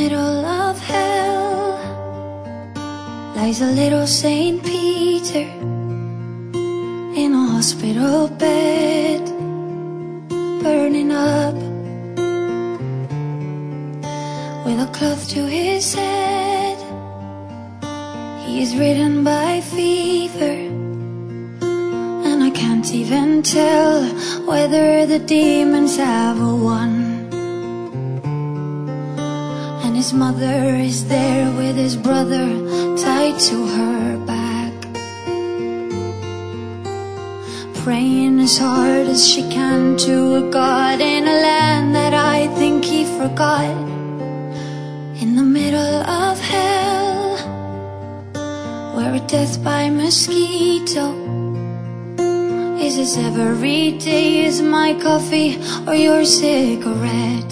middle of hell lies a little Saint Peter in a hospital bed, burning up with a cloth to his head. He is ridden by fever, and I can't even tell whether the demons have won. And his mother is there with his brother tied to her back, praying as hard as she can to a God in a land that I think he forgot. In the middle of hell, where a death by mosquito is as every day as my coffee or your cigarette.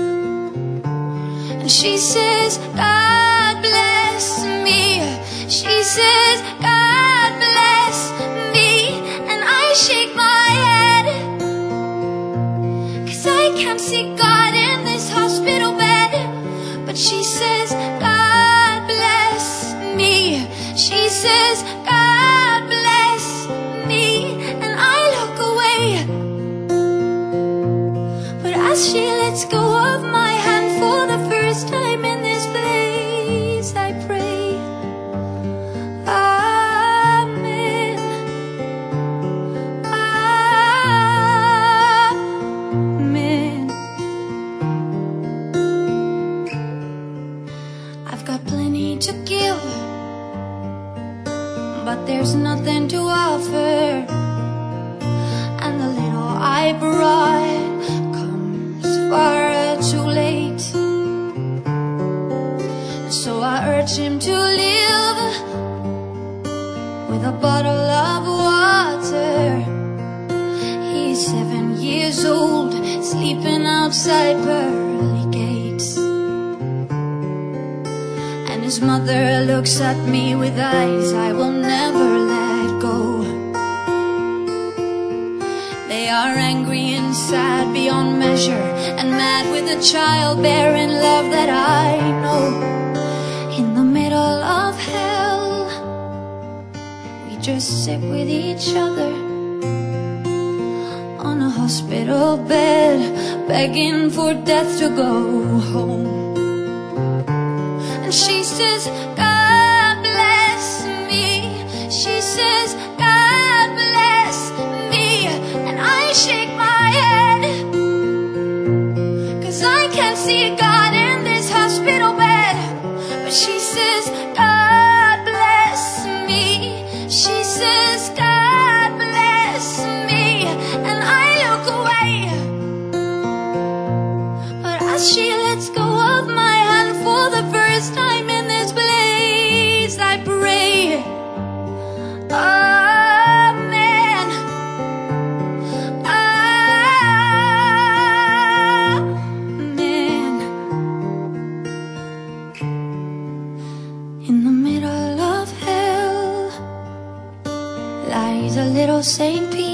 And she says, God bless me. She says, God bless me. And I shake my head, 'cause I can't see God in this hospital bed. But she says, God bless me. She says, God bless me. And I look away, but as she lets go of my hand for the first time in this place, I pray, Amen, Amen. I've got plenty to give, but there's nothing to offer, and the little I brought comes far too late. So I urge him to live with a bottle of water. He's 7 years old, sleeping outside pearly gates, and his mother looks at me with eyes I will never let go. They are angry and sad beyond measure, and mad with the childbearing love that I know. In the middle of hell, we just sit with each other on a hospital bed, begging for death to go home. And she says, God bless me. She says, God bless me. And I shake my head, 'cause I can't see God in this hospital bed. But she says, God bless me. She says, God bless me. And I look away, but as she lets go of my hand for the first time in this place, I pray, Amen, Amen. In the middle of hell lies a little Saint Peter